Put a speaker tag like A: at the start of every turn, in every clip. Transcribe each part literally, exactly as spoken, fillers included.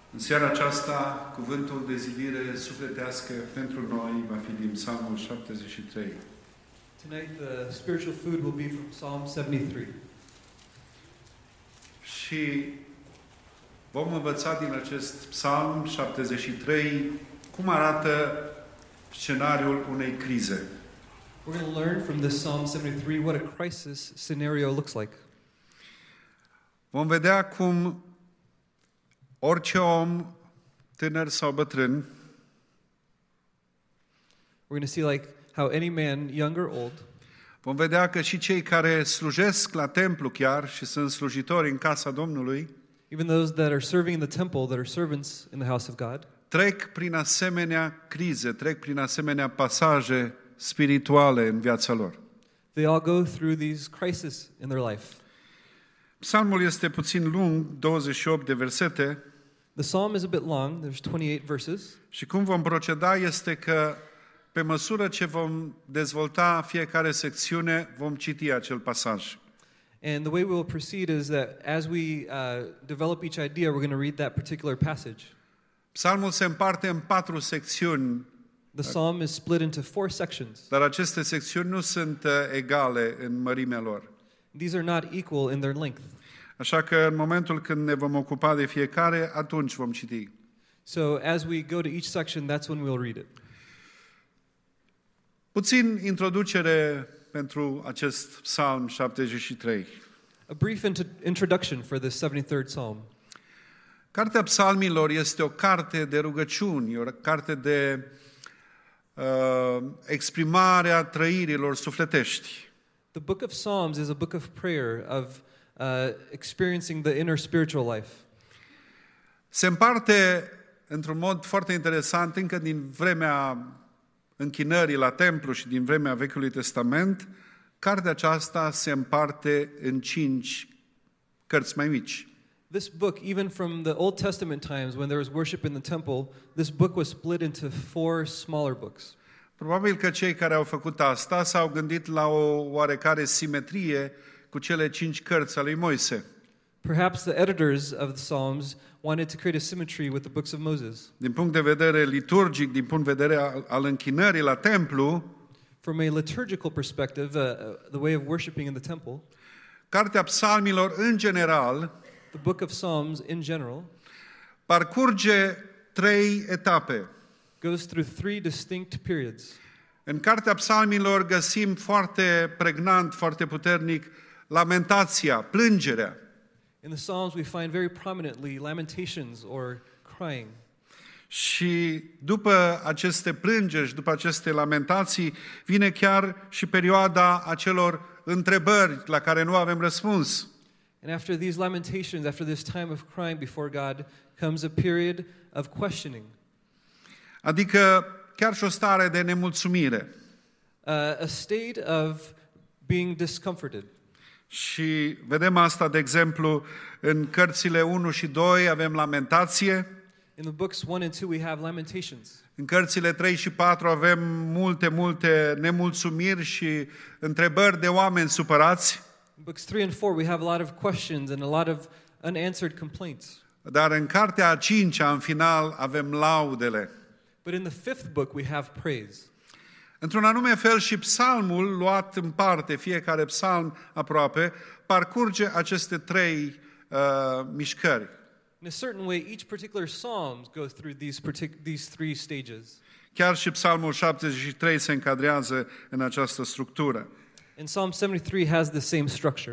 A: În seara aceasta, cuvântul de zidire sufletească pentru noi va fi din Psalmul șaptezeci și trei.
B: Tonight the spiritual food will be from Psalm seventy-three.
A: Și vom învăța din acest Psalm șaptezeci și trei cum arată scenariul unei crize.
B: We're going to learn from this Psalm seventy-three what a crisis scenario looks like.
A: Vom vedea cum orice om, tânăr sau bătrân,
B: We're going to see like how any man, young or old,
A: vom vedea că și cei care slujesc la templu chiar și sunt slujitori în casa Domnului,
B: even those that are serving in the temple, that are servants in the house of God,
A: trec prin asemenea crize, trec prin asemenea pasaje spirituale în viața lor.
B: they all go through these crises in their life.
A: Psalmul este puțin lung, douăzeci și opt de versete,
B: The psalm is a bit long, there's twenty-eight verses,
A: și cum vom proceda este că pe măsură ce vom dezvolta fiecare secțiune, vom citi acel pasaj.
B: and the way we will proceed is that as we uh, develop each idea, we're going to read that particular passage.
A: Psalmul se împarte în patru secțiuni,
B: The psalm is split into four sections.
A: dar aceste secțiuni nu sunt uh, egale în mărimea lor.
B: These are not equal in their length.
A: Așa că în momentul când ne vom ocupa de fiecare, atunci vom citi.
B: So as we go to each section, that's when we'll read it.
A: Puțin introducere pentru acest Psalm șaptezeci și trei.
B: A brief int- introduction for this seventy-third psalm.
A: Cartea Psalmilor este o carte de rugăciuni, o carte de uh, exprimare a trăirilor sufletești.
B: The book of Psalms is a book of prayer, of uh, experiencing the inner spiritual life.
A: Se împarte într-un mod foarte interesant încă din vremea închinării la templu și din vremea Vechiului Testament. Cartea aceasta se împarte în cinci cărți mai mici.
B: This book, even from the Old Testament times when there was worship in the temple, this book was split into four smaller books.
A: Probabil că cei care au făcut asta s-au gândit la o oarecare simetrie cu cele cinci cărți ale lui Moise.
B: Perhaps the editors of the Psalms wanted to create a symmetry with the books of Moses.
A: Din punct de vedere liturgic, din punct de vedere al, al închinării la templu,
B: From a liturgical perspective, uh, uh, the way of worshiping in the temple,
A: Cartea Psalmilor în general
B: the book of Psalms in general
A: parcurge trei etape.
B: goes through three distinct periods.
A: În Cartea Psalmilor găsim foarte pregnant, foarte puternic lamentația, plângerea.
B: In the Psalms, we find very prominently lamentations or crying.
A: Și după aceste plângeri și după aceste lamentații vine chiar și perioada acelor întrebări la care nu avem răspuns.
B: And after these lamentations, after this time of crying before God, comes a period of questioning,
A: Adică chiar și o stare de nemulțumire.
B: uh, a state of being discomforted.
A: Și vedem asta, de exemplu, în cărțile unu și doi avem lamentație,
B: In the books one and two, we have lamentations.
A: în cărțile trei și patru avem multe, multe nemulțumiri și întrebări de oameni supărați,
B: In books three and four, we have a lot of questions and a lot of unanswered complaints.
A: dar în cartea a cincea, în final, avem laudele.
B: But in the fifth book, we have praise.
A: Într-un anume fel și psalmul, luat în parte, fiecare psalm aproape, parcurge aceste trei uh, mișcări.
B: In a certain way, each particular psalm goes through these, partic- these three stages.
A: Chiar și psalmul șaptezeci și trei se încadrează în această structură.
B: And Psalm seventy-three has the same structure.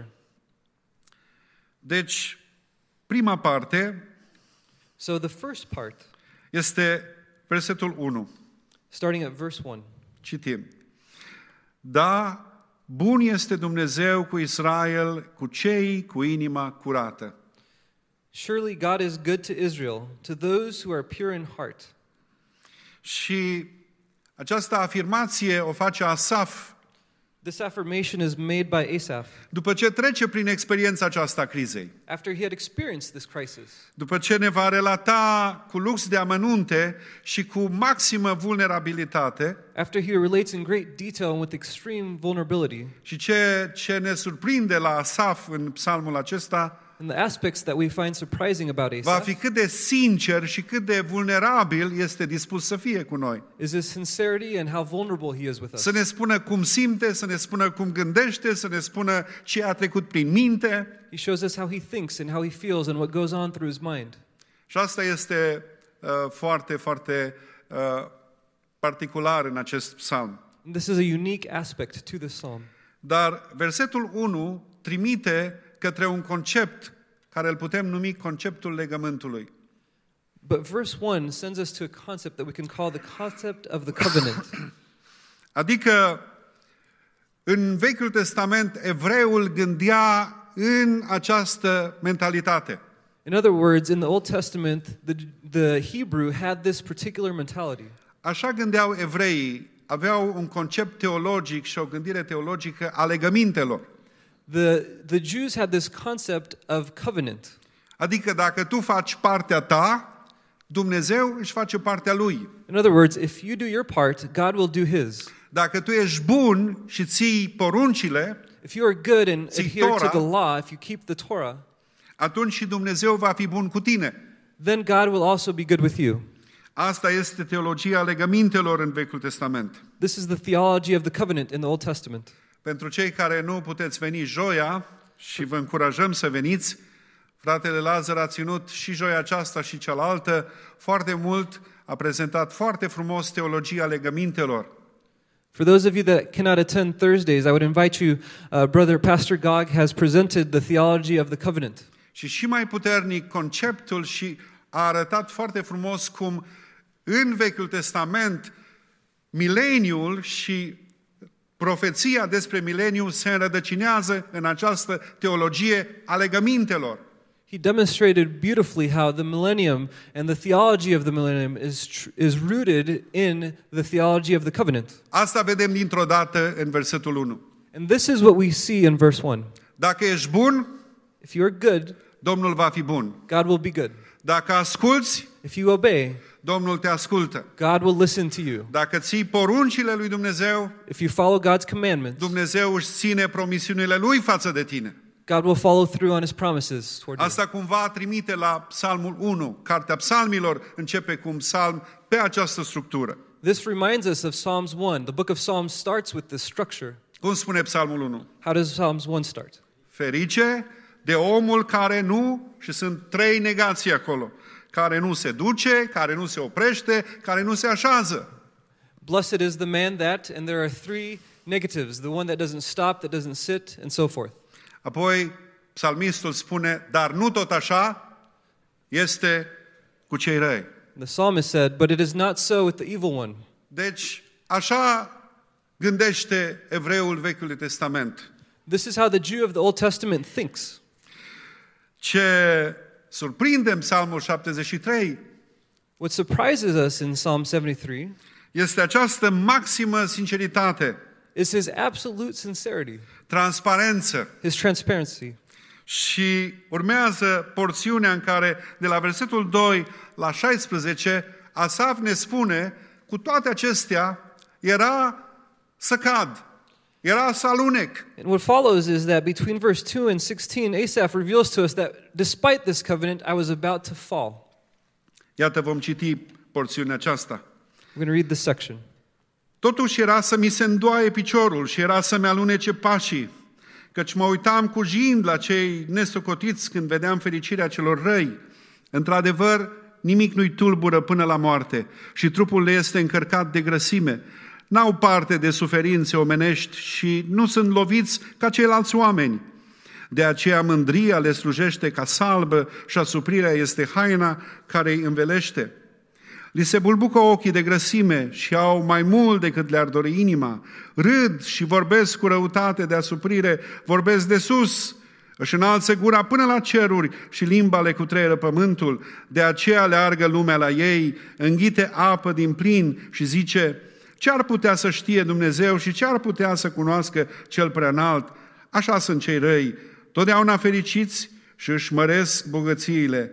A: Deci, prima parte
B: So the first part,
A: este versetul unu.
B: starting at verse one.
A: Citim. Da, bun este Dumnezeu cu Israel, cu cei cu inima curată.
B: Surely God is good to Israel, to those who are pure in heart.
A: Și această afirmație o face Asaf
B: This affirmation is made by Asaph
A: după ce trece prin experiența aceasta a crizei.
B: after he had experienced this crisis.
A: După ce ne va relata cu lux de amănunte și cu maximă vulnerabilitate
B: After he relates in great detail and with extreme vulnerability,
A: și ce, ce ne surprinde la Asaf în psalmul acesta,
B: And the aspects that we find surprising about
A: va
B: Asaph
A: fi cât de sincer și cât de vulnerabil este dispus să fie cu noi.
B: is his sincerity and how vulnerable he is with us.
A: Să ne spună cum simte, să ne spună cum gândește, să ne spună ce a trecut prin minte.
B: He shows us how he thinks and how he feels and what goes on through his mind.
A: Și asta este uh, foarte, foarte uh, particular în acest psalm.
B: And this is a unique aspect to this psalm.
A: Dar versetul unu trimite către un concept care îl putem numi conceptul legământului.
B: But verse one sends us to a concept that we can call the concept of the covenant.
A: Adică în Vechiul Testament evreul gândea în această mentalitate.
B: In other words, in the Old Testament, the, the Hebrew had this particular mentality.
A: Așa gândeau evreii, aveau un concept teologic și o gândire teologică a legămintelor.
B: The, the Jews had this concept of covenant.
A: Adică dacă tu faci partea ta, Dumnezeu își face partea lui.
B: In other words, if you do your part, God will do his.
A: Dacă tu ești bun și ții poruncile,
B: If you are good and
A: ții
B: adhere to
A: Torah,
B: the law, if you keep the Torah,
A: atunci și Dumnezeu va fi bun cu tine.
B: then God will also be good with you.
A: Asta este teologia legămintelor în Vechiul Testament.
B: This is the theology of the covenant in the Old Testament.
A: Pentru cei care nu puteți veni joia și vă încurajăm să veniți, fratele Lazar a ținut și joia aceasta și cealaltă foarte mult, a prezentat foarte frumos teologia legămintelor.
B: For those of you that cannot attend Thursdays, I would invite you, uh, Brother Pastor Gog has presented the theology of the covenant.
A: Și și mai puternic conceptul și a arătat foarte frumos cum în Vechiul Testament mileniul și profeția despre mileniu se înrădăcinează în această teologie a legămintelor.
B: He demonstrated beautifully how the millennium and the theology of the millennium is tr- is rooted in the theology of the covenant.
A: Asta vedem dintr-o dată în versetul unu.
B: And this is what we see in verse one.
A: Dacă ești bun,
B: If you are good,
A: Domnul va fi bun.
B: God will be good.
A: Dacă asculți,
B: If you obey,
A: Domnul te ascultă.
B: God will listen to you.
A: Dacă ții poruncile lui Dumnezeu,
B: If you follow God's commandments,
A: Dumnezeu își ține promisiunile lui față de tine.
B: God will follow through on his promises toward you.
A: Asta cumva trimite la Psalmul unu. Cartea Psalmilor începe cu un psalm pe această structură.
B: This reminds us of Psalms one. The book of Psalms starts with this structure.
A: Cum spune Psalmul unu?
B: How does Psalms one start?
A: Ferice de omul care nu, și sunt trei negații acolo, care nu se duce, care nu se oprește, care nu se așează.
B: Blessed is the man that, and there are three negatives, the one that doesn't stop, that doesn't sit, and so forth.
A: Apoi psalmistul spune, dar nu tot așa este cu cei răi.
B: The psalmist said, but it is not so with the evil one.
A: Deci, așa gândește evreul Vechiului Testament.
B: This is how the Jew of the Old Testament thinks.
A: Ce surprinde în Psalmul șaptezeci și trei
B: What surprises us in Psalm seventy-three
A: este această maximă sinceritate,
B: is his absolute sincerity,
A: transparență.
B: his transparency.
A: Și urmează porțiunea în care, de la versetul doi la șaisprezece, Asaf ne spune, cu toate acestea, era să cad, era să alunec.
B: And what follows is that between verse two and sixteen, Asaph reveals to us that despite this covenant, I was about to fall.
A: Iată, vom citi porțiunea aceasta.
B: We're going to read this section.
A: Totuși era să mi se îndoaie piciorul și era să-mi alunece pașii, căci mă uitam cu jind la cei nesocotiți când vedeam fericirea celor răi. Într-adevăr, nimic nu-i tulbură până la moarte și trupul le este încărcat de grăsime. N-au parte de suferințe omenești și nu sunt loviți ca ceilalți oameni. De aceea mândria le slujește ca salbă și asuprirea este haina care îi învelește. Li se bulbucă ochii de grăsime și au mai mult decât le-ar dori inima. Râd și vorbesc cu răutate de asuprire, vorbesc de sus, își înalță gura până la ceruri și limba le cutreieră pământul. De aceea leargă lumea la ei, înghite apă din plin și zice, ce ar putea să știe Dumnezeu și ce ar putea să cunoască cel preanalt? Așa sunt cei răi, totdeauna fericiți și își măresc bogățiile.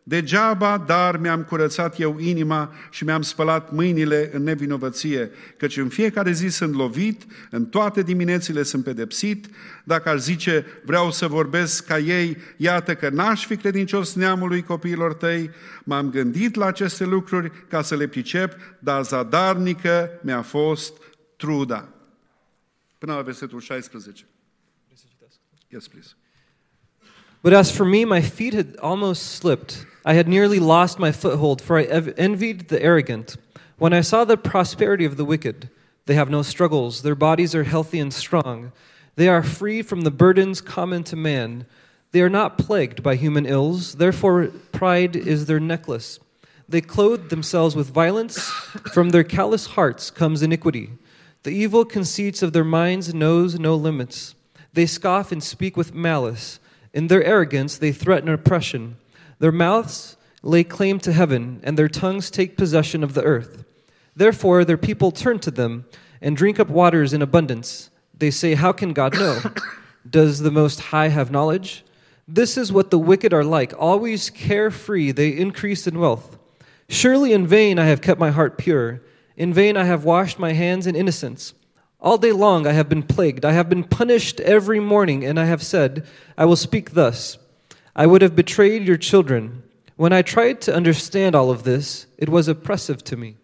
A: Degeaba, dar mi-am curățat eu inima și mi-am spălat mâinile în nevinovăție, căci în fiecare zi sunt lovit, în toate diminețile sunt pedepsit. Dacă aș zice, vreau să vorbesc ca ei, iată că n-aș fi credincios neamului copiilor tăi. M-am gândit la aceste lucruri ca să le pricep, dar zadarnică mi-a fost truda. Până la versetul șaisprezece. Yes, please.
B: But as for me, my feet had almost slipped. I had nearly lost my foothold, for I ev- envied the arrogant. When I saw the prosperity of the wicked, they have no struggles. Their bodies are healthy and strong. They are free from the burdens common to man. They are not plagued by human ills. Therefore, pride is their necklace. They clothe themselves with violence. From their callous hearts comes iniquity. The evil conceits of their minds knows no limits. They scoff and speak with malice. In their arrogance, they threaten oppression. Their mouths lay claim to heaven, and their tongues take possession of the earth. Therefore, their people turn to them and drink up waters in abundance. They say, how can God know? Does the Most High have knowledge? This is what the wicked are like. Always carefree, they increase in wealth. Surely in vain I have kept my heart pure. In vain I have washed my hands in innocence. All day long I have been plagued. I have been punished every morning, and I have said, I will speak thus. I would have betrayed your children. When I tried to understand all of this, it was oppressive to me.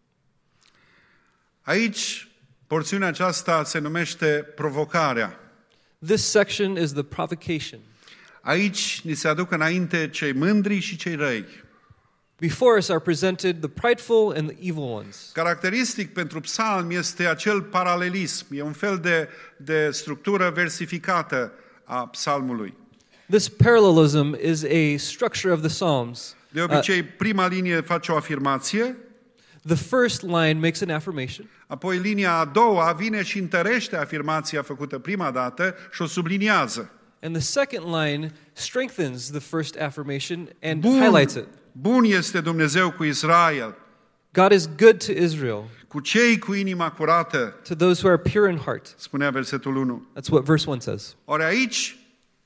A: Aici, porțiunea aceasta se numește provocarea.
B: This section is the provocation.
A: Aici ni se aduc înainte cei mândri și cei răi.
B: Before us are presented the prideful and the evil ones.
A: Caracteristic pentru psalm este acel paralelism. E un fel de, de structură versificată a psalmului.
B: This parallelism is a structure of the Psalms.
A: De obicei, prima linie face o afirmație.
B: The first line makes an affirmation.
A: Apoi linia a doua vine și întărește afirmația făcută prima dată și o subliniază.
B: And the second line strengthens the first affirmation and
A: Bun,
B: highlights it.
A: bun este Dumnezeu cu Israel,
B: God is good to Israel,
A: cu cei cu inima curată,
B: to those who are pure in heart.
A: spunea versetul unu.
B: That's what verse one says.
A: Ori aici,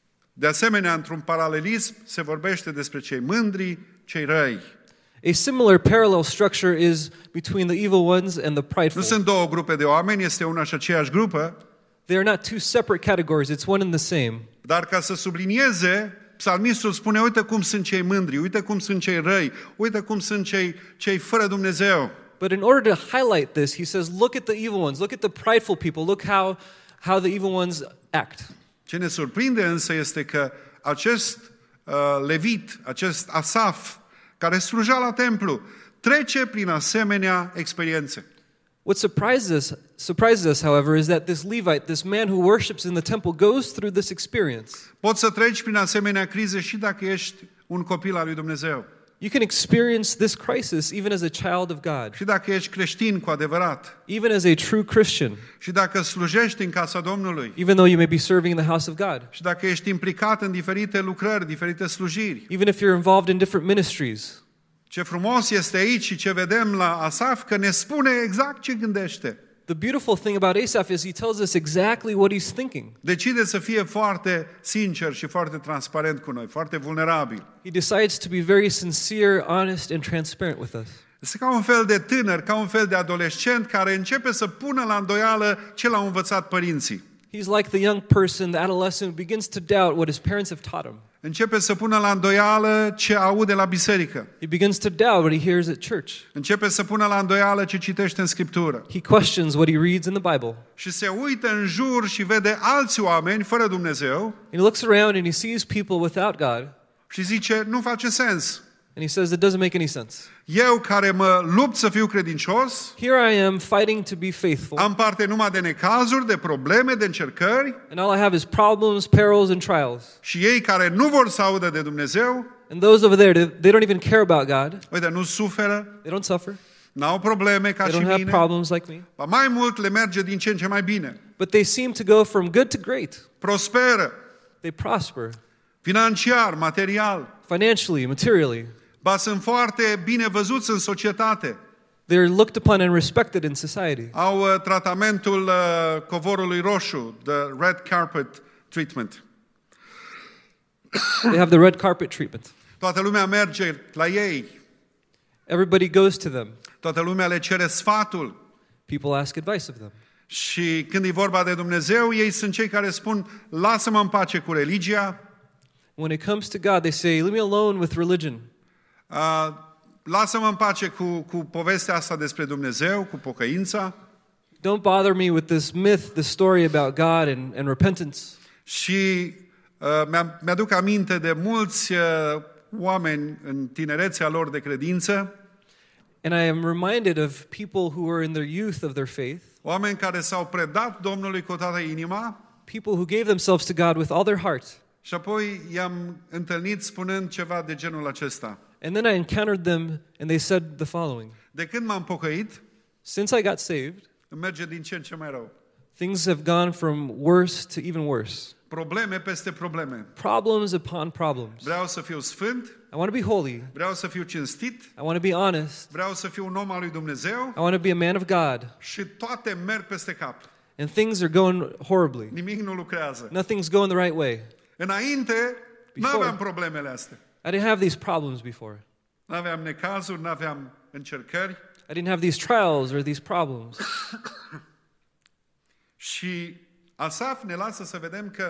A: de asemenea, într-un paralelism, se vorbește despre cei mândri, cei răi.
B: A similar parallel structure is between the evil ones and the
A: Nu
B: prideful.
A: sunt două grupe de oameni, este una și aceeași grupă,
B: They are not two separate categories, it's one and the same.
A: dar ca să sublinieze, psalmistul spune, uite cum sunt cei mândri, uite cum sunt cei răi, uite cum sunt cei, cei fără Dumnezeu.
B: But in order to highlight this, he says, look at the evil ones, look at the prideful people, look how, how the evil ones act.
A: Ce ne surprinde însă este că acest uh, levit, acest Asaf, care sluja la templu, trece prin asemenea experiențe.
B: What surprises us, surprises us, however, is that this Levite, this man who worships in the temple, goes through this experience.
A: Poți să treci prin asemenea crize și dacă ești un copil al lui Dumnezeu.
B: You can experience this crisis even as a child of God,
A: Și dacă ești creștin cu adevărat.
B: even as a true Christian,
A: Și dacă slujești în casa Domnului.
B: even though you may be serving in the house of God,
A: Și dacă ești implicat în diferite lucrări, diferite slujiri.
B: even if you're involved in different ministries.
A: Ce frumos este aici și ce vedem la Asaf, că ne spune exact ce gândește.
B: The beautiful thing about Asaph is he tells us exactly what he's thinking.
A: Decide să fie foarte sincer și foarte transparent cu noi, foarte vulnerabil.
B: He decides to be very sincere, honest, and transparent with us.
A: Este ca un fel de tânăr, ca un fel de adolescent care începe să pună la îndoială ce l-au învățat părinții.
B: He's like the young person, the adolescent, who begins to doubt what his parents have taught him.
A: Începe să pună la îndoială ce aude la biserică.
B: He begins to doubt what he hears at church.
A: Începe să pună la îndoială ce citește în Scriptură.
B: He questions what he reads in the Bible.
A: Și se uită în jur și vede alți oameni fără Dumnezeu
B: And he looks around and he sees people without God,
A: și zice, nu face sens.
B: and he says, it doesn't make any sense.
A: Eu care mă lupt să fiu credincios,
B: Here I am fighting to be faithful,
A: am parte numai de necazuri, de probleme, de încercări,
B: and all I have is problems, perils, and trials.
A: și ei care nu vor să audă de Dumnezeu,
B: And those over there, they they don't even care about God.
A: uite, nu suferă,
B: They don't suffer.
A: n-au probleme ca
B: They
A: și
B: don't have
A: mine,
B: problems like me.
A: ba mai mult le merge din ce în ce mai bine.
B: But they seem to go from good to great.
A: Prosperă,
B: They prosper
A: financiar, material,
B: financially, materially.
A: ba sunt foarte bine văzuți în societate.
B: They're looked upon and respected in society.
A: Au uh, tratamentul uh, covorului roșu, the red carpet treatment.
B: They have the red carpet treatment.
A: Toată lumea merge la ei.
B: Everybody goes to them.
A: Toată lumea le cere sfatul.
B: People ask advice of them.
A: Și când e vorba de Dumnezeu, ei sunt cei care spun, lasă-mă în pace cu religia.
B: When it comes to God, they say, leave me alone with religion.
A: Uh, lasă-mă în pace cu, cu povestea asta despre Dumnezeu, cu pocăința.
B: Don't bother me with this myth, this story about God and, and repentance.
A: Și uh, mi-aduc aminte de mulți uh, oameni în tinerețea lor de credință.
B: And I am reminded of people who were in their youth of their faith.
A: Oameni care s-au predat Domnului cu toată inima.
B: People who gave themselves to God with all their heart.
A: Și apoi i-am întâlnit spunând ceva de genul acesta.
B: And then I encountered them and they said the following.
A: De când m-am pocăit,
B: Since I got saved,
A: îmi merge din ce în ce mai rău.
B: things have gone from worse to even worse.
A: Probleme peste probleme.
B: Problems upon problems.
A: Vreau să fiu sfânt,
B: I want to be holy.
A: vreau să fiu cinstit,
B: I want to be honest.
A: vreau să fiu un om al lui Dumnezeu
B: I want to be a man of God.
A: și toate merg peste cap.
B: And things are going horribly.
A: Nimic nu lucrează.
B: Nothing's going the right way.
A: Înainte, nu
B: Before.
A: aveam problemele astea.
B: I didn't have these problems before.
A: Nu aveam necazuri, nu aveam încercări.
B: I didn't have these trials or these problems.
A: Și Asaf ne lasă să vedem că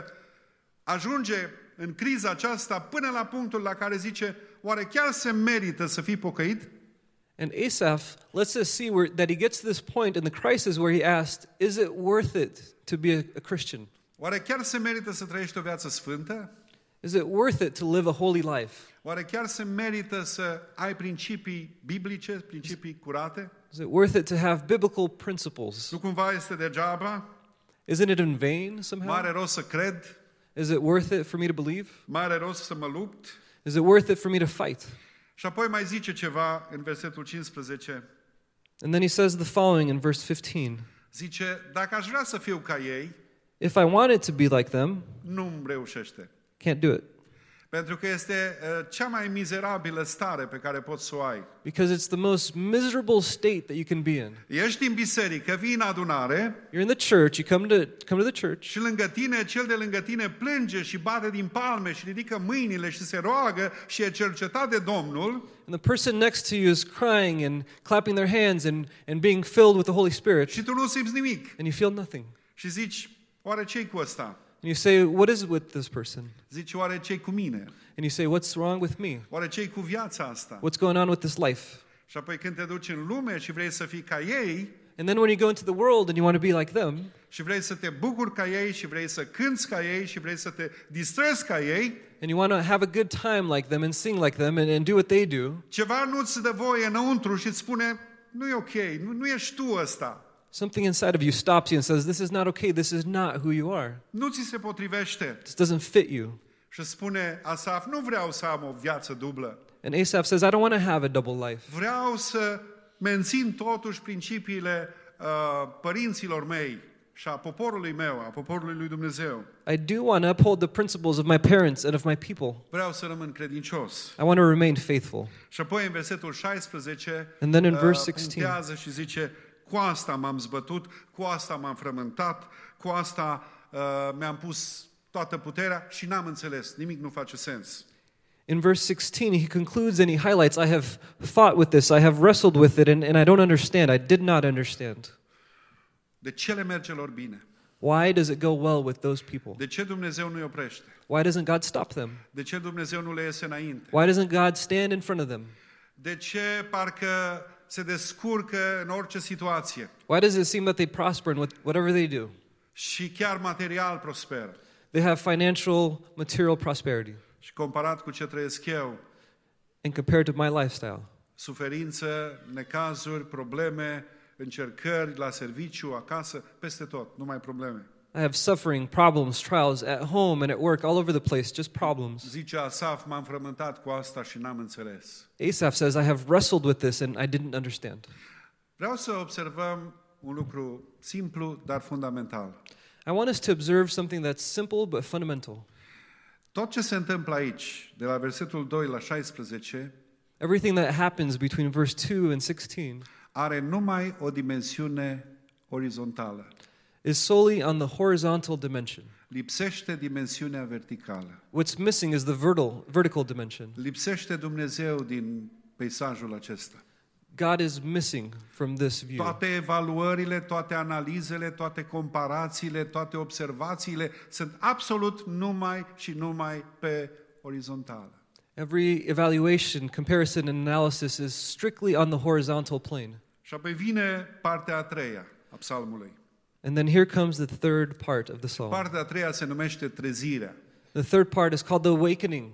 A: ajunge în criza aceasta până la punctul la care zice, oare chiar se merită să fii pocăit?
B: And Asaph lets us see where, that he gets to this point in the crisis where he asked, is it worth it to be a, a Christian?
A: Oare chiar se merită să trăiești o viață sfântă?
B: Is it worth it to live a holy life?
A: Oare chiar se merită să ai principii biblice, principii curate?
B: Is it worth it to have biblical principles?
A: Nu cumva este degeaba?
B: Isn't it in vain somehow?
A: Mare rost să cred?
B: Is it worth it for me to believe?
A: Mare rost să mă lupt?
B: Is it worth it for me to fight?
A: Și apoi mai zice ceva în versetul cincisprezece.
B: And then he says the following in verse fifteen.
A: Zice, dacă aș vrea să fiu ca ei,
B: If I wanted to be like them,
A: nu-mi reușește.
B: can't do it.
A: Pentru că este uh, cea mai mizerabilă stare pe care poți să o ai.
B: Because it's the most miserable state that you can be in.
A: Ești în biserică, vii în adunare
B: You're in the church, you come to come to the church,
A: și lângă tine, cel de lângă tine plânge și bate din palme și ridică mâinile și se roagă și e cercetat de Domnul.
B: and the person next to you is crying and clapping their hands and, and being filled with the Holy Spirit,
A: Și tu nu simți nimic.
B: and you feel nothing.
A: Și zici, oare ce-i cu ăsta?
B: And you say, what is with this person?
A: Zici, oare ce-i cu mine?
B: And you say, what's wrong with me?
A: Oare ce-i cu viața asta?
B: What's going on with this life?
A: Și apoi când te duci în lume și vrei să fii ca ei
B: And then when you go into the world and you want to be like them,
A: și vrei să te bucuri ca ei și vrei să cânți ca ei și vrei să te distrezi ca ei,
B: and you want to have a good time like them and sing like them and, and do what they do,
A: ceva nu-ți dă voie înăuntru și îți spune, nu e ok, nu, nu ești tu ăsta.
B: something inside of you stops you and says, this is not okay, this is not who you are.
A: Nu ți se potrivește.
B: This doesn't fit you.
A: Și spune Asaf, nu vreau să am o viață dublă.
B: And Asaph says, I don't want to have a double life.
A: Vreau să mențin totuși principiile uh, părinților mei și a poporului meu, a poporului lui Dumnezeu.
B: I do want to uphold the principles of my parents and of my people.
A: Vreau să rămân credincios.
B: I want to remain faithful.
A: Și apoi în versetul șaisprezece
B: And then in
A: uh,
B: verse sixteen.
A: punctează și zice, cu asta m-am zbătut, cu asta m-am frământat, cu asta uh, mi-am pus toată puterea și n-am înțeles, nimic nu face sens.
B: In verse sixteen, he concludes and he highlights, I have fought with this, I have wrestled with it, and, and I don't understand. I did not understand.
A: De ce le merge lor bine?
B: Why does it go well with those people?
A: De ce Dumnezeu nu-i oprește?
B: Why doesn't God stop them?
A: De ce Dumnezeu nu le iese înainte?
B: Why doesn't God stand in front of them?
A: De ce parcă se descurcă în orice situație
B: Why does it seem that they prosper in what- whatever they do?
A: și chiar material prosperă?
B: They have financial, material prosperity.
A: Și comparat cu ce trăiesc eu,
B: And compared to my lifestyle,
A: suferință, necazuri, probleme, încercări la serviciu, acasă, peste tot, numai probleme.
B: I have suffering, problems, trials at home and at work, all over the place, just problems.
A: Zice Asaf, m-am frământat cu asta și n-am înțeles.
B: Asaph says, I have wrestled with this and I didn't understand.
A: Vreau să observăm un lucru simplu, dar fundamental.
B: I want us to observe something that's simple but fundamental.
A: Tot ce se întâmplă aici, de la versetul doi la șaisprezece,
B: Everything that happens between verse two and sixteen
A: are numai o dimensiune orizontală.
B: is solely on the horizontal dimension.
A: Lipsește dimensiunea verticală.
B: What's missing is the vertical, vertical dimension.
A: Lipsește Dumnezeu din peisajul acesta.
B: God is missing from this view.
A: Toate evaluările, toate analizele, toate comparațiile, toate observațiile sunt absolut numai și numai pe orizontală.
B: Every evaluation, comparison, and analysis is strictly on the horizontal plane.
A: Și apoi vine partea a treia a psalmului.
B: And then here comes the third part of the psalm.
A: Partea a treia se numește trezirea.
B: The third part is called the awakening.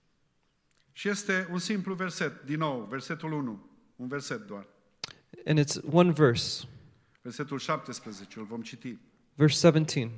A: Și este un simplu verset, din nou, versetul unu, un verset doar.
B: And it's one verse,
A: Versetul șaptesprezece, îl vom citi.
B: verse seventeen.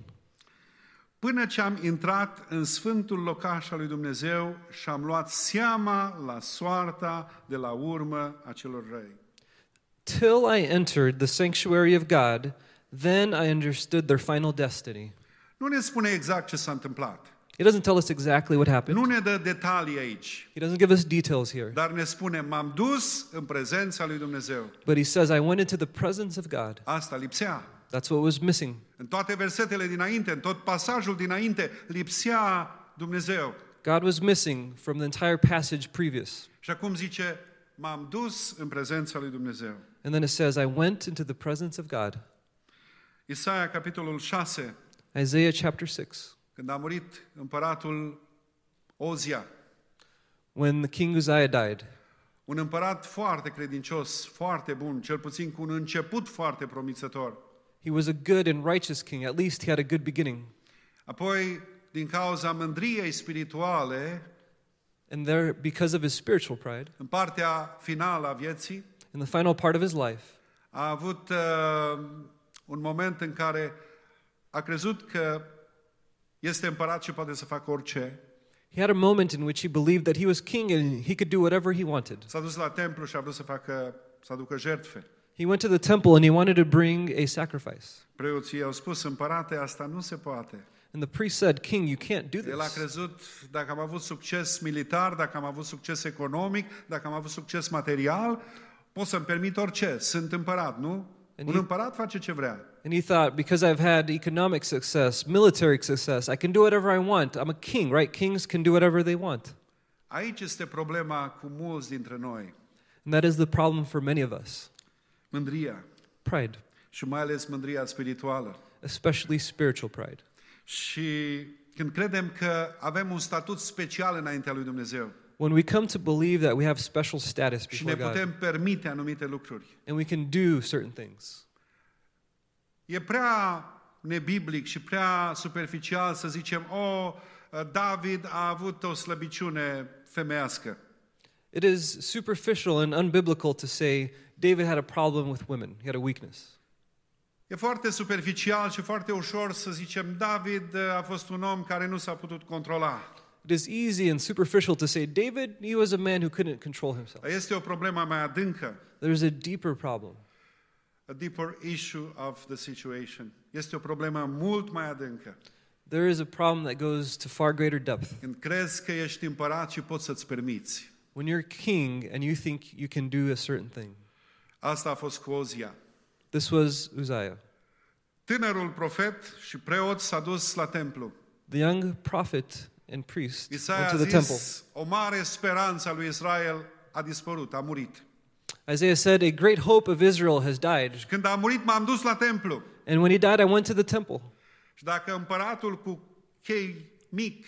A: Până ce am intrat în sfântul locaș al lui Dumnezeu și am luat seama la soarta de la urmă a celor răi.
B: Till I entered the sanctuary of God, then I understood their final destiny.
A: Nu ne spune exact ce s-a întâmplat.
B: He doesn't tell us exactly what happened.
A: Nu ne dă detalii aici.
B: He doesn't give us details here.
A: Dar ne spune, m-am dus în prezența lui Dumnezeu.
B: But he says, I went into the presence of God.
A: Asta lipsea.
B: That's what was missing.
A: În toate versetele dinainte, în tot pasajul dinainte, lipsea Dumnezeu.
B: God was missing from the entire passage previous.
A: Și acum zice, m-am dus în prezența lui Dumnezeu.
B: And then it says, I went into the presence of God.
A: Isaia, capitolul șase,
B: Isaiah chapter six.
A: când a murit împăratul Ozia,
B: When the king Uzziah died,
A: un împărat foarte credincios, foarte bun, cel puțin cu un început foarte promițător.
B: he was a good and righteous king. At least he had a good beginning.
A: Apoi, din cauza mândriei spirituale,
B: And there, because of his spiritual pride,
A: în partea finală a vieții,
B: in the final part of his life,
A: a avut uh, un moment în care a crezut că este împărat și poate să facă orice.
B: he had a moment in which he believed that he was king and he could do whatever he wanted.
A: S-a dus la templu și a vrut să facă, să aducă jertfe.
B: He went to the temple and he wanted to bring a sacrifice.
A: Preoții i-au spus, împărate, asta nu se poate.
B: And the priest said, King, you can't do
A: El a
B: this.
A: crezut, dacă am avut succes militar, dacă am avut succes economic, dacă am avut succes material, pot să-mi permit orice. Sunt împărat, nu?
B: And
A: Un
B: he-
A: împărat face ce vrea.
B: And he thought, because I've had economic success, military success, I can do whatever I want. I'm a king, right? Kings can do whatever they want.
A: Aici este problema cu mulți dintre noi.
B: And that is the problem for many of us.
A: Mândria.
B: Pride,
A: Și mai ales mândria spirituală.
B: especially spiritual pride.
A: Și când credem că avem un statut special înaintea lui Dumnezeu
B: When we come to believe that we have special status
A: și ne
B: before God
A: putem permite anumite lucruri,
B: and we can do certain things,
A: e prea nebiblic și prea superficial să zicem, o, David a avut o slăbiciune femeiască.
B: it is superficial and unbiblical to say David had a problem with women. He had a weakness.
A: E foarte superficial și foarte ușor să zicem, David a fost un om care nu s-a putut controla.
B: It is easy and superficial to say David, he was a man who couldn't control himself.
A: Este o problemă mai adâncă.
B: There's a deeper problem.
A: A deeper issue of the situation. Este o problemă mult mai adâncă.
B: There is a problem that goes to far greater depth.
A: Când crezi că ești împărat și poți să-ți permiți.
B: When you're king and you think you can do a certain thing.
A: Asta a fost cu Ozia.
B: This was Uzziah.
A: Tânărul profet și preot s-a dus la templu.
B: The young prophet and priest
A: Isaia
B: went
A: a
B: to the temple.
A: zis, o mare speranță a lui Israel a dispărut, a murit.
B: Isaiah said, a great hope of Israel has died.
A: Când a murit, m-am dus la templu.
B: And when he died, I went to the temple.
A: Și dacă împăratul cu chei mic,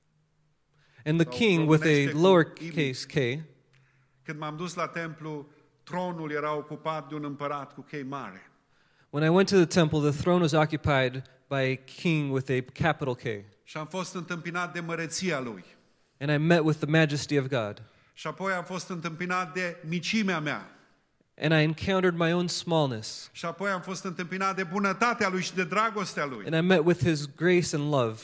B: And the
A: Sau
B: king with a
A: românește cu
B: lowercase k,
A: când m-am dus la templu, tronul era ocupat de un împărat cu chei mare.
B: when I went to the temple, the throne was occupied by a king with a capital K.
A: Și am fost întâmpinat de măreția lui.
B: And I met with the majesty of God.
A: Și apoi am fost întâmpinat de micimea mea.
B: And I encountered my own smallness.
A: Și apoi am fost întâmpinat de bunătatea lui și de dragostea lui.
B: And I met with his grace and love.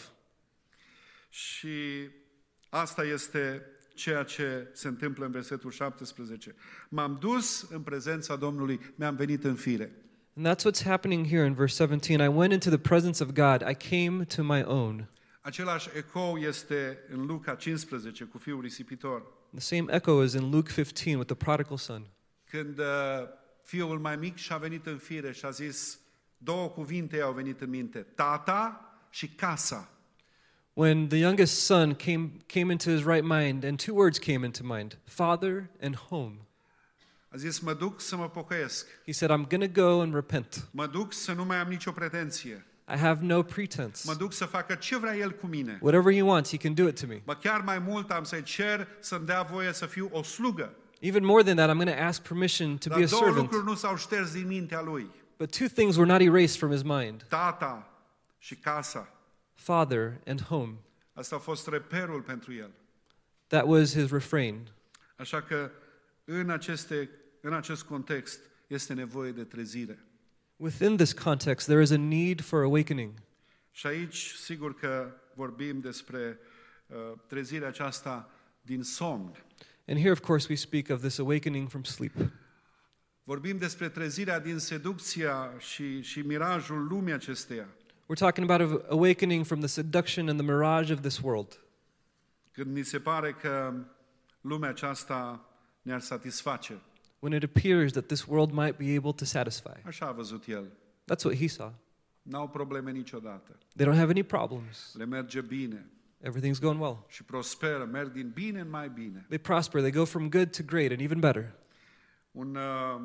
A: Și asta este ceea ce se întâmplă în versetul șaptesprezece. M-am dus în prezența Domnului, mi-am venit în fire.
B: And that's what's happening here in verse seventeen. I went into the presence of God. I came to my own.
A: Același ecou este în Luca cincisprezece cu fiul risipitor.
B: The same echo is in Luke fifteen with the prodigal son.
A: Când uh, fiul mai mic și-a venit în fire și a zis, două cuvinte i-au venit în minte, tata și casa.
B: When the youngest son came, came into his right mind, and two words came into mind, father and home.
A: A zis, mă duc să mă pocăiesc.
B: He said, I'm going to go and repent.
A: Mă duc să nu mai am nicio pretenție.
B: I have no pretense.
A: Mă duc să facă ce vrea el cu mine.
B: Whatever he wants, he can do it to me.
A: Ba chiar mai mult am să-i cer să-mi dea voie să fiu o slugă.
B: Even more than that, I'm going to ask permission to be
A: Dar
B: a
A: două
B: servant.
A: lucruri nu s-au șters din mintea lui.
B: But two things were not erased from his mind,
A: Tata și casa.
B: father and home.
A: Asta a fost reperul pentru el.
B: That was his refrain.
A: Așa că în, aceste, în acest context este nevoie de trezire.
B: Within this context, there is a need for awakening.
A: Și aici, sigur că vorbim despre uh, trezirea aceasta din somn.
B: And here, of course, we speak of this awakening from sleep.
A: Vorbim despre trezirea din seducția și, și mirajul lumii acesteia.
B: We're talking about awakening from the seduction and the mirage of this world.
A: Când ni se pare că lumea aceasta ne-ar satisface.
B: When it appears that this world might be able to satisfy.
A: Așa a văzut el.
B: That's what he saw.
A: N-au probleme niciodată.
B: They don't have any problems.
A: Le merge bine
B: Everything's going well.
A: și prosperă, merg din bine în mai bine.
B: They prosper. They go from good to great and even better.
A: Un uh,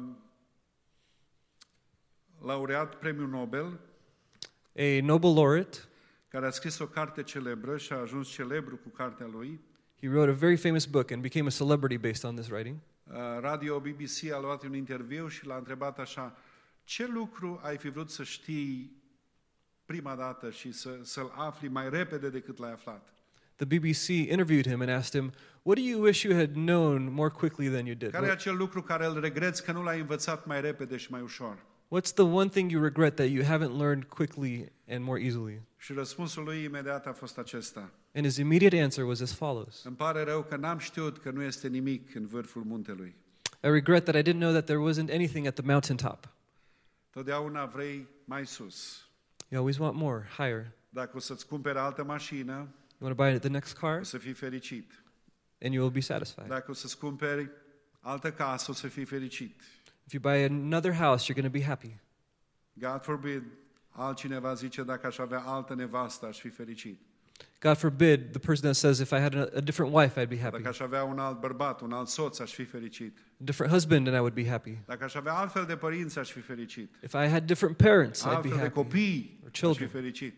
A: laureat premiu Nobel,
B: A Nobel laureate,
A: care a scris o carte celebră și a ajuns celebru cu cartea lui,
B: he wrote a very famous book and became a celebrity based on this writing.
A: uh, Radio B B C a luat un interviu și l-a întrebat așa: ce lucru ai fi vrut să știi prima dată și să, să-l afli mai repede decât l-ai aflat?
B: The B B C interviewed him and asked him, what do you wish you had known more quickly than you did?
A: Care e acel lucru care îl regreți că nu l-ai învățat mai repede și mai ușor?
B: What's the one thing you regret that you haven't learned quickly and more easily?
A: Și răspunsul lui imediat a fost acesta:
B: And his immediate answer was as follows.
A: îmi pare rău că n-am știut că nu este nimic în vârful muntelui.
B: I regret that I didn't know that there wasn't anything at the mountaintop.
A: Totdeauna vrei mai sus.
B: You always want more, higher.
A: Dacă o să-ți cumperi altă mașină,
B: You want to buy the next car
A: o să fii fericit.
B: and you will be satisfied.
A: Dacă o să-ți cumperi altă casă, o să fii fericit.
B: If you buy another house, you're going to be happy.
A: God forbid, altcineva zice, dacă aș avea altă nevastă, aș fi fericit.
B: God forbid, the person that says, if I had a, a different wife, I'd be happy.
A: Dacă aș avea un alt bărbat, un alt soț, aș fi fericit.
B: A different husband, and I would be happy.
A: Dacă aș avea altfel de părinți, aș fi fericit.
B: If I had different parents, I'd be
A: Altfel de
B: happy.
A: copii,
B: Or
A: aș fi
B: children.
A: fericit.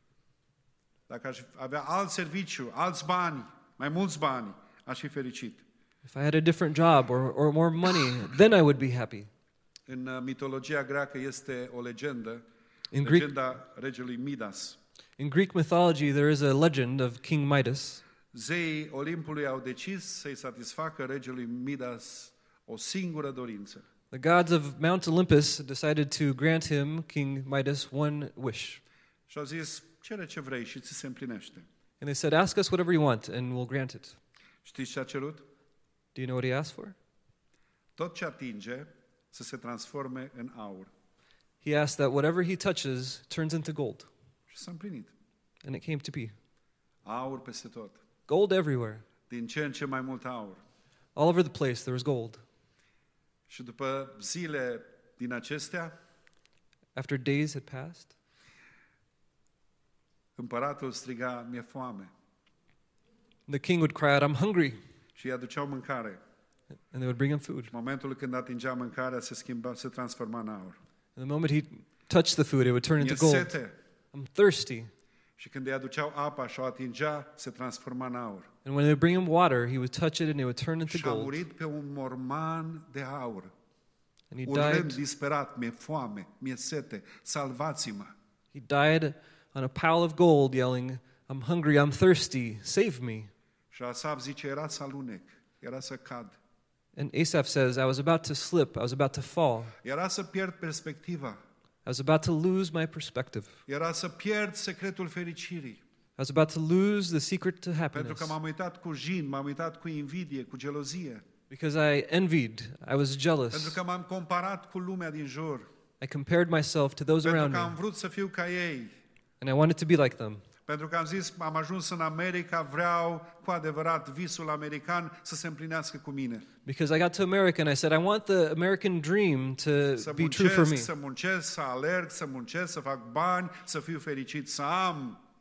A: Dacă aș avea alt serviciu, alți bani, mai mulți bani, aș fi fericit.
B: If I had a different job or, or more money, then I would be happy.
A: În uh, mitologia greacă este o legendă,
B: In Greek,
A: legenda regelui Midas.
B: in Greek mythology, there is a legend of King Midas.
A: Zeii Olimpului au decis să-i satisfacă regelui Midas o singură dorință.
B: The gods of Mount Olympus decided to grant him, King Midas, one wish.
A: Și au zis, cere ce vrei și ți se împlinește.
B: And they said, ask us whatever you want, and we'll grant it.
A: Știți ce a cerut?
B: Do you know what he asked for?
A: Tot ce atinge să se transforme în aur.
B: He asked that whatever he touches turns into gold.
A: Și s-a împlinit.
B: And it came to be.
A: Aur peste tot.
B: Gold everywhere.
A: Din ce în ce mai mult aur.
B: All over the place there was gold.
A: Și după zile din acestea,
B: After days had passed,
A: împăratul striga, mi-e foame.
B: the king would cry out, I'm hungry.
A: Și îi aduceau mâncare.
B: And they would bring him food.
A: Și în momentul când atingea mâncarea, se schimba, se transforma în aur.
B: And the moment he touched the food, it would turn into
A: Mi-e
B: gold.
A: sete.
B: I'm thirsty.
A: Și când îi aduceau apa și o atingea, se transforma în aur.
B: And when they would bring him water, he would touch it and it would turn into
A: Și a
B: gold.
A: murit pe un morman de aur.
B: And he
A: Urlând
B: died,
A: disperat, mi-e foame, mi-e sete, salvați-mă.
B: he died on a pile of gold yelling, I'm hungry, I'm thirsty, save me.
A: Și Asaf zice, era să alunec, era să cad,
B: And Asaph says, I was about to slip, I was about to fall.
A: era să pierd perspectiva,
B: I was about to lose my perspective.
A: era să pierd secretul fericirii.
B: I was about to lose the secret to
A: Pentru
B: happiness.
A: că m-am uitat cu jin, m-am uitat cu invidie, cu gelozie.
B: Because I envied, I was
A: Pentru
B: jealous.
A: că m-am comparat cu lumea din jur.
B: I compared myself to those
A: Pentru
B: around
A: că
B: me.
A: am vrut să fiu ca ei.
B: And I wanted to be like them.
A: Pentru că am zis, am ajuns în America, vreau cu adevărat visul american să se împlinească cu mine.
B: Because I got to America and I said, I want the American dream to
A: Să
B: be true for me.
A: muncesc, să muncesc, să alerg, să muncesc, să fac bani, să fiu fericit, să am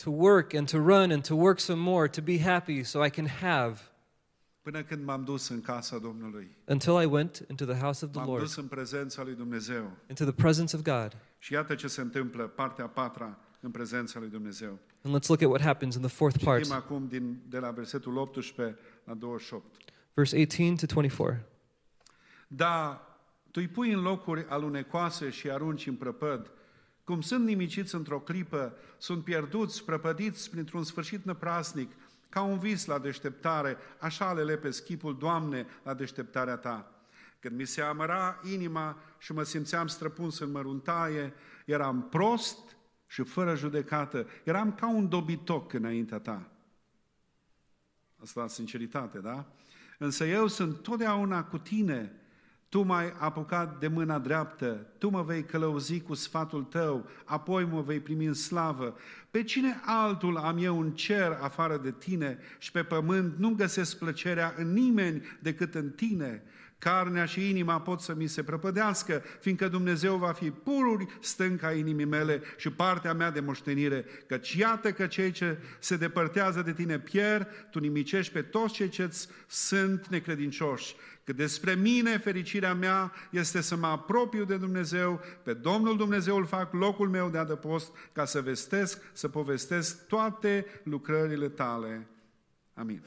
B: to work and to run and to work some more, to be happy so I can have.
A: Până când m-am dus în casa Domnului.
B: Until I went into the house of the
A: M-am
B: Lord,
A: dus în prezența lui Dumnezeu.
B: into the presence of God.
A: Și iată ce se întâmplă, partea a patra, în prezența lui Dumnezeu.
B: And let's look at what happens in the fourth part,
A: Citim acum din, de la versetul optsprezece la douăzeci și opt.
B: verse eighteen to twenty-four.
A: Da, tu îi pui în locuri alunecoase și arunci în prăpăd. Cum sunt nimiciți într-o clipă, sunt pierduți, prăpădiți printr-un sfârșit năprasnic, ca un vis la deșteptare, așa le lepezi chipul, Doamne, la deșteptarea Ta. Când mi se amăra inima și mă simțeam străpuns în măruntaie, eram prost și fără judecată, eram ca un dobitoc înaintea Ta. Asta sinceritate, da? Însă eu sunt totdeauna cu Tine. Tu m-ai apucat de mâna dreaptă, Tu mă vei călăuzi cu sfatul Tău, apoi mă vei primi în slavă. Pe cine altul am eu în cer afară de Tine și pe pământ nu găsesc plăcerea în nimeni decât în Tine. Carnea și inima pot să mi se prăpădească, fiindcă Dumnezeu va fi pururi stânca inimii mele și partea mea de moștenire, căci iată că cei ce se depărtează de Tine pierd, Tu nimicești pe toți cei ce sunt necredincioși. Că despre mine fericirea mea este să mă apropiu de Dumnezeu, pe Domnul Dumnezeu îl fac locul meu de adăpost, ca să vestesc, să povestesc toate lucrările Tale. Amin.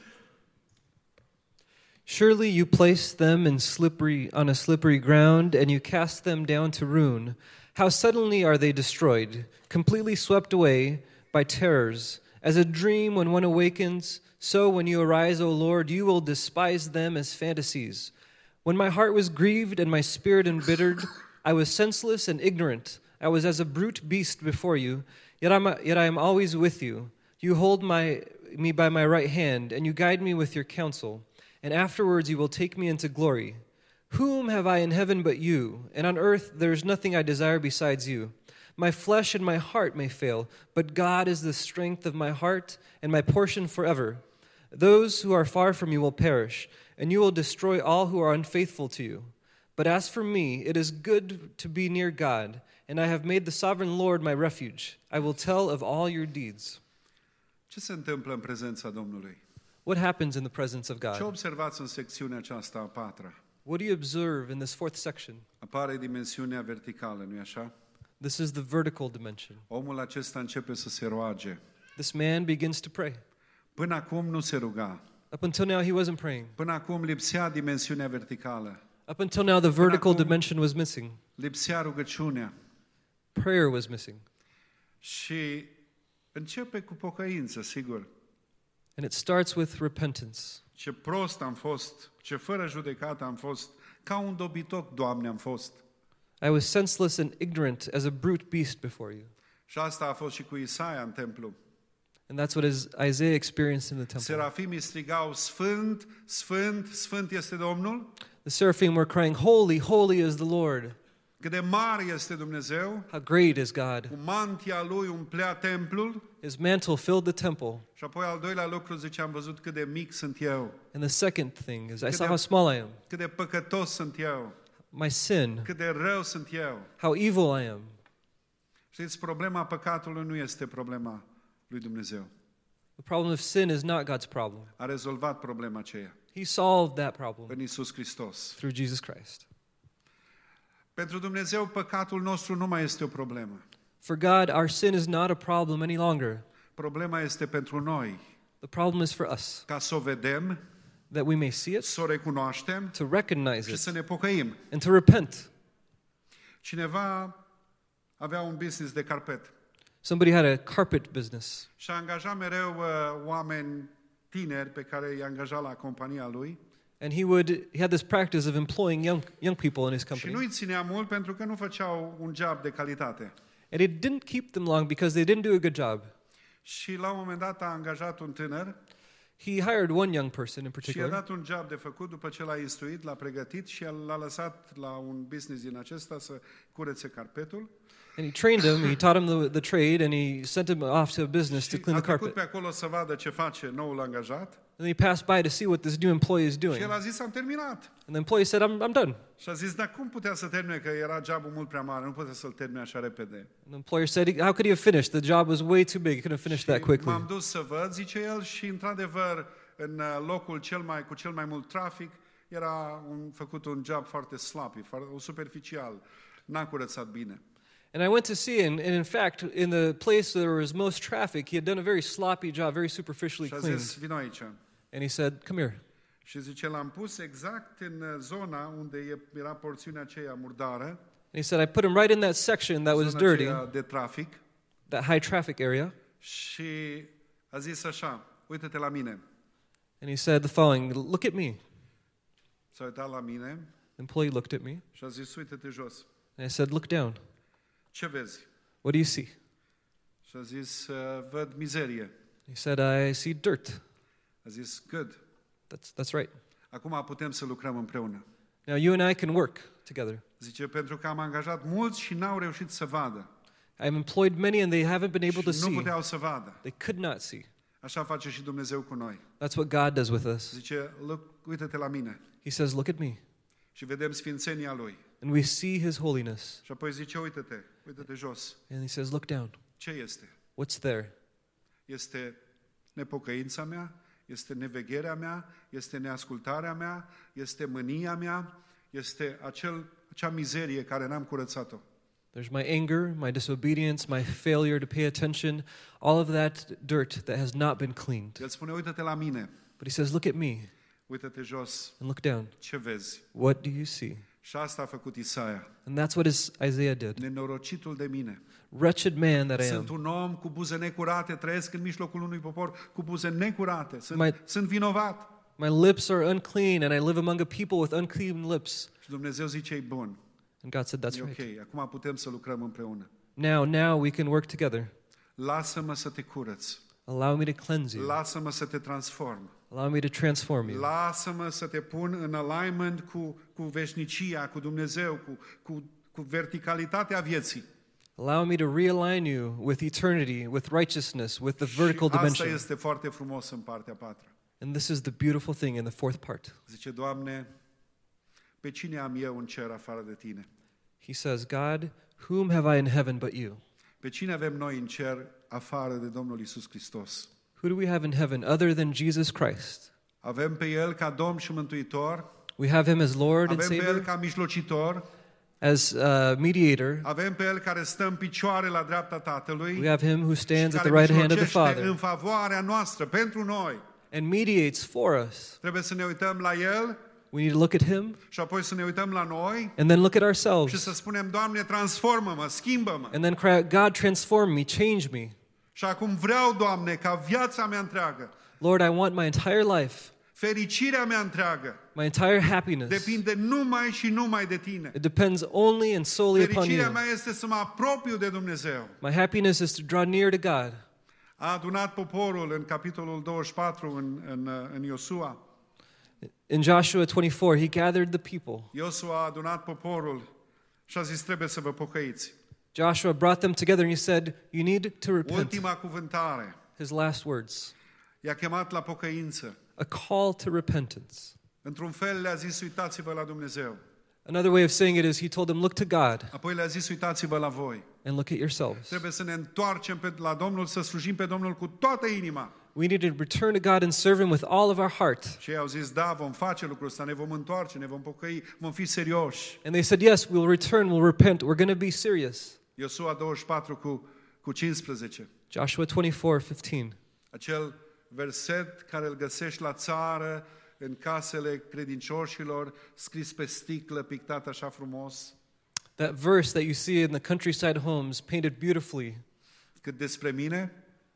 B: Surely you place them in slippery, on a slippery ground, and you cast them down to ruin. How suddenly are they destroyed, completely swept away by terrors. As a dream when one awakens, so when you arise, O Lord, you will despise them as fantasies. When my heart was grieved and my spirit embittered, I was senseless and ignorant. I was as a brute beast before you, yet, I'm, yet I am always with you. You hold my, me by my right hand, and you guide me with your counsel. And afterwards you will take me into glory. Whom have I in heaven but you? And on earth there is nothing I desire besides you. My flesh and my heart may fail, but God is the strength of my heart and my portion forever. Those who are far from you will perish, and you will destroy all who are unfaithful to you. But as for me, it is good to be near God, and I have made the sovereign Lord my refuge. I will tell of all your deeds.
A: Ce se întâmplă în prezența Domnului?
B: What happens in the presence of
A: Ce
B: God?
A: observați în secțiunea aceasta a patra?
B: What do you observe in this fourth section?
A: Apare dimensiunea verticală, nu-i așa?
B: This is the vertical dimension.
A: Omul acesta începe să se roage.
B: This man begins to pray.
A: Până acum nu se ruga.
B: Up until now, he wasn't praying.
A: Până acum lipsea dimensiunea verticală.
B: Up until now, the vertical
A: acum-
B: dimension was missing.
A: Lipsea rugăciunea.
B: Prayer was missing.
A: Și începe cu pocăință, sigur.
B: And it starts with repentance.
A: Ce prost am fost, ce fără judecată am fost, ca un dobitoc, Doamne, am fost.
B: I was senseless and ignorant as a brute beast before you.
A: Și asta a fost și cu Isaia în templu.
B: And that's what is Isaiah experienced in the temple.
A: Serafimii strigau, Sfânt, Sfânt, Sfânt este Domnul.
B: The seraphim were crying, "Holy, holy is the Lord.
A: Cât de mare este Dumnezeu.
B: How great is God."
A: Cu mantia Lui umplea templul.
B: His mantle filled the temple.
A: Și apoi al doilea lucru zice, am văzut cât de mic sunt eu.
B: And the second thing is I
A: Cât
B: saw
A: de-
B: how small I am.
A: Cât de păcătos sunt eu.
B: My sin,
A: Cât de rău sunt eu.
B: how evil I am.
A: Știți, problema păcatului nu este problema lui Dumnezeu.
B: The problem of sin is not God's problem.
A: A rezolvat problema aceea
B: He solved that problem
A: în Iisus Hristos.
B: through Jesus Christ.
A: Pentru Dumnezeu, păcatul nostru nu mai este o problemă.
B: For God, our sin is not a problem any longer.
A: Problema este pentru noi,
B: The problem is for us,
A: ca să o vedem,
B: that we may see it,
A: să o recunoaștem
B: to recognize
A: și să
B: it,
A: ne pocăim.
B: and to repent.
A: Cineva avea un business de carpet
B: Somebody had a carpet business,
A: și a angajat mereu uh, oameni tineri pe care îi angaja la compania lui
B: and he would he had this practice of employing young young people in his
A: și
B: company.
A: nu-i ținea mult pentru că nu făceau un job de calitate.
B: And it didn't keep them long because they didn't do a good job.
A: Și la un moment dat a angajat un tânăr
B: He hired one young person in
A: și i-a
B: particular,
A: dat un job de făcut după ce l-a instruit, l-a pregătit și l-a lăsat la un business din acesta să curețe carpetul.
B: and he trained him, he taught him the, the trade, and he sent him off to a business to
A: Și
B: clean
A: a
B: the
A: trecut pe
B: carpet.
A: acolo să vadă ce face noul angajat
B: And then he passed by to see what this new employee is
A: Și
B: doing.
A: el a zis, am terminat.
B: And the employee said, I'm, I'm done.
A: Și a zis, dar cum putea să termine, că era jobul mult prea mare, nu putea să-l termine așa repede.
B: And the employer said, how could he have finished? The job was way too big. He couldn't have finished that
A: Și
B: quickly.
A: m-am dus să văd, zice el, și într-adevăr, în locul cel mai, cu cel mai mult trafic, era un, făcut un job foarte sloppy, foarte, superficial, n-a curățat bine.
B: And I went to see, and, and in fact, in the place where there was most traffic, he had done a very sloppy job, very superficially
A: Și a
B: clean.
A: zis, vino aici.
B: And he said, come here.
A: Și zice, l-am pus exact în zona unde e- era porțiunea aceea murdară,
B: And he said, I put him right in that section that was
A: zona
B: dirty,
A: aceea de trafic,
B: that high traffic area.
A: și a zis așa, uite-te la mine.
B: And he said the following, look at me.
A: S-a uitat la mine
B: The employee looked at me,
A: și a zis, uite-te jos.
B: and I said, look down.
A: Ce vezi?
B: What do you see?
A: Și a zis, "Uh, văd mizerie.
B: He said, I see dirt.
A: A zis, good.
B: That's, that's right.
A: Acum putem să lucrăm împreună.
B: Now you and I can work together.
A: Zice, pentru că am angajat mulți și n-au reușit să vadă.
B: I've employed many, and they haven't been able to
A: Și nu
B: see.
A: puteau să vadă.
B: They could not see.
A: Așa face și Dumnezeu cu noi.
B: That's what God does with us.
A: Zice, look, uite-te la mine.
B: He says, look at me.
A: Și vedem sfințenia Lui.
B: And we see his holiness.
A: Și apoi zice, uite-te, uite-te jos.
B: And he says, look down.
A: Ce este?
B: What's there?
A: Este nepocăința mea, este nevegherea mea, este neascultarea mea, este mânia mea, este acel, acea mizerie care n-am curățat-o.
B: There's my anger, my disobedience, my failure to pay attention, all of that dirt that has not been cleaned.
A: El spune, uite-te la mine,
B: But he says, look at me
A: uite-te jos,
B: and look down.
A: ce vezi?
B: What do you see?
A: Și asta a făcut Isaia.
B: And that's what is Isaiah did.
A: Nenorocitul de mine.
B: Wretched man that I
A: Sunt
B: am.
A: un om cu buze necurate, trăiesc în mijlocul unui popor cu buze necurate. Sunt,
B: Mai-
A: sunt vinovat.
B: My lips are unclean, and I live among a people with unclean lips.
A: Și Dumnezeu zice, e bun,
B: And God said, that's
A: e ok,
B: right.
A: acum putem să lucrăm împreună.
B: Now, now we can work together.
A: Lasă-mă să te curăț.
B: Allow me to cleanse you.
A: Lasă-mă să te transform.
B: Allow me to transform you.
A: Lasă-mă să te pun în alignment cu, cu veșnicia, cu Dumnezeu, cu, cu, cu verticalitatea vieții.
B: Allow me to realign you with eternity, with righteousness, with the vertical
A: Și asta
B: dimension.
A: este foarte frumos în partea a patra.
B: And this is the beautiful thing in the fourth part.
A: Zice, Doamne, pe cine am eu în cer afară de Tine?
B: He says, God, whom have I in heaven but you?
A: Pe cine avem noi în cer afară de Domnul Isus Hristos?
B: Who do we have in heaven other than Jesus Christ?
A: Avem pe El ca Domn și Mântuitor,
B: We have him as Lord and
A: avem pe El
B: Savior,
A: ca mijlocitor,
B: as uh, mediator.
A: avem pe El care stă în picioare la dreapta
B: We
A: Tatălui
B: have him who
A: și
B: stands at
A: care
B: the right hand of the
A: mijlocește
B: Father
A: în favoarea noastră, pentru noi.
B: and mediates for us.
A: Trebuie să ne uităm la El
B: We need to look at him
A: și apoi să ne uităm la noi
B: and then look at
A: și
B: ourselves.
A: să spunem, Doamne, transformă-mă, schimbă-mă.
B: And then cry out, God, transform me, change me.
A: Și acum vreau, Doamne, ca viața mea întreagă,
B: Lord, I want my entire life,
A: fericirea mea întreagă,
B: my entire happiness.
A: depinde numai și numai de Tine.
B: It depends only and solely upon
A: Fericirea
B: you.
A: mea este să mă apropiu de Dumnezeu.
B: My happiness is to draw near to God.
A: A adunat poporul în capitolul douăzeci și patru în, în, în Iosua.
B: In Joshua twenty-four, he gathered the people.
A: Iosua a adunat poporul și a zis, trebuie să vă pocăiți.
B: Joshua brought them together and he said, you need to repent.
A: Ultima cuvântare.
B: His last words,
A: I-a chemat la pocăință.
B: a call to repentance.
A: Într-un fel le-a zis, uitați-vă la Dumnezeu.
B: Another way of saying it is he told them, look to God
A: Apoi le-a zis, uitați-vă la voi.
B: and look at yourselves.
A: Trebuie să ne întoarcem pe, la Domnul, să slujim pe Domnul cu toată inima.
B: We need to return to God and serve him with all of our heart.
A: Și ei au zis, da, vom face lucrul ăsta, ne vom întoarce, ne vom pocăi, vom fi serioși.
B: And they said, yes, we'll return, we'll repent, we're going to be serious.
A: Iosua douăzeci și patru cu, cu cincisprezece.
B: Joshua twenty-four fifteen.
A: Acel verset care îl găsești la țară, în casele credincioșilor, scris pe sticlă, pictat așa frumos.
B: That verse that you see in the countryside homes painted beautifully.
A: Cât despre mine,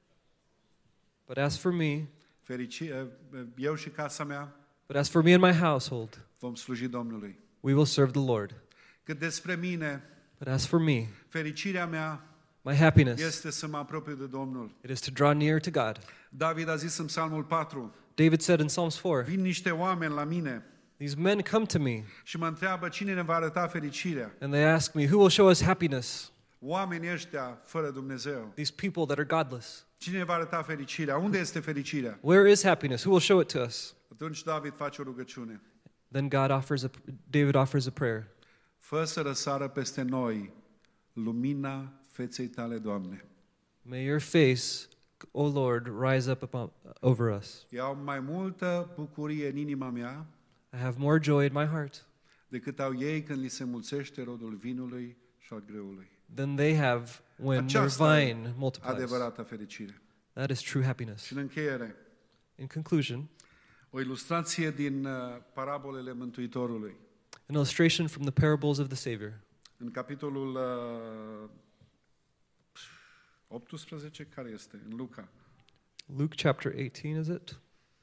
B: But as for me,
A: ferici, eu și casa mea
B: but as for me and my household,
A: vom sluji Domnului.
B: we will serve the Lord.
A: Cât despre mine,
B: But as for me,
A: fericirea mea
B: my happiness,
A: este să mă apropiu de Domnul.
B: it is to draw near to God.
A: David a zis în Psalmul patru,
B: David said in Psalms four,
A: vin niște oameni la mine
B: these men come to me
A: și mă întreabă cine ne va arăta fericirea.
B: and they ask me, who will show us happiness?
A: Oamenii ăștia fără Dumnezeu.
B: these people that are godless.
A: Cine va arăta fericirea? Unde este fericirea?
B: Where is happiness? Who will show it to us?
A: Atunci David face o rugăciune.
B: Then God offers a, David offers a prayer.
A: Fă să răsară peste noi lumina feței tale, Doamne.
B: May your face, O Lord, rise up upon, over us.
A: Eu am mai multă bucurie în inima mea
B: I have more joy in my heart
A: decât au ei când li se mulțește rodul vinului și al grâului.
B: than they have when their
A: Aceasta e
B: vine multiplies.
A: adevărata fericire.
B: That is true happiness.
A: Și în încheiere,
B: In conclusion,
A: o ilustrație din uh, parabolele Mântuitorului.
B: an illustration from the parables of the Savior.
A: În capitolul uh, optsprezece, care este? În Luca.
B: Luke chapter eighteen, is it?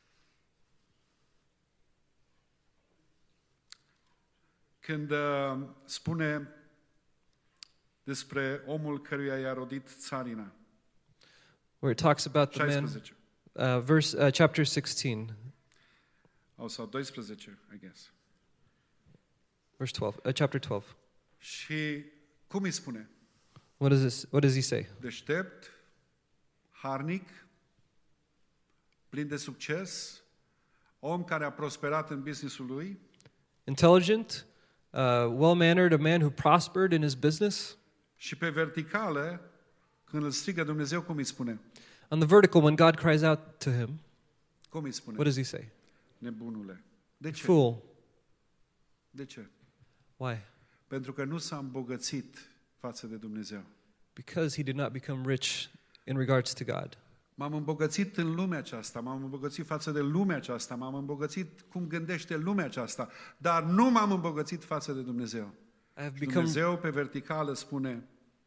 A: Când uh, spune despre omul căruia i-a rodit țarina.
B: Where it talks about the man,
A: șaisprezece.
B: uh, verse, uh, chapter sixteen,
A: Au sau doisprezece, I guess.
B: verse twelve, uh, chapter twelve.
A: Și cum îi spune?
B: What does this, what does he say?
A: Deștept, harnic, plin de succes, om care a prosperat în businessul lui,
B: Intelligent, uh, well-mannered, a man who prospered in his business.
A: și pe verticală, când îl strigă Dumnezeu, cum îi spune?
B: On the vertical, when God cries out to him,
A: Cum îi spune?
B: what does he say?
A: Nebunule. De ce?
B: Fool.
A: De ce?
B: Why?
A: Pentru că nu s-a îmbogățit față de Dumnezeu.
B: Because he did not become rich in regards to God.
A: M-am îmbogățit în lumea aceasta, m-am îmbogățit față de lumea aceasta, m-am îmbogățit cum gândește lumea aceasta, dar nu m-am îmbogățit față de Dumnezeu.
B: I have
A: Și
B: become
A: Dumnezeu pe verticală spune,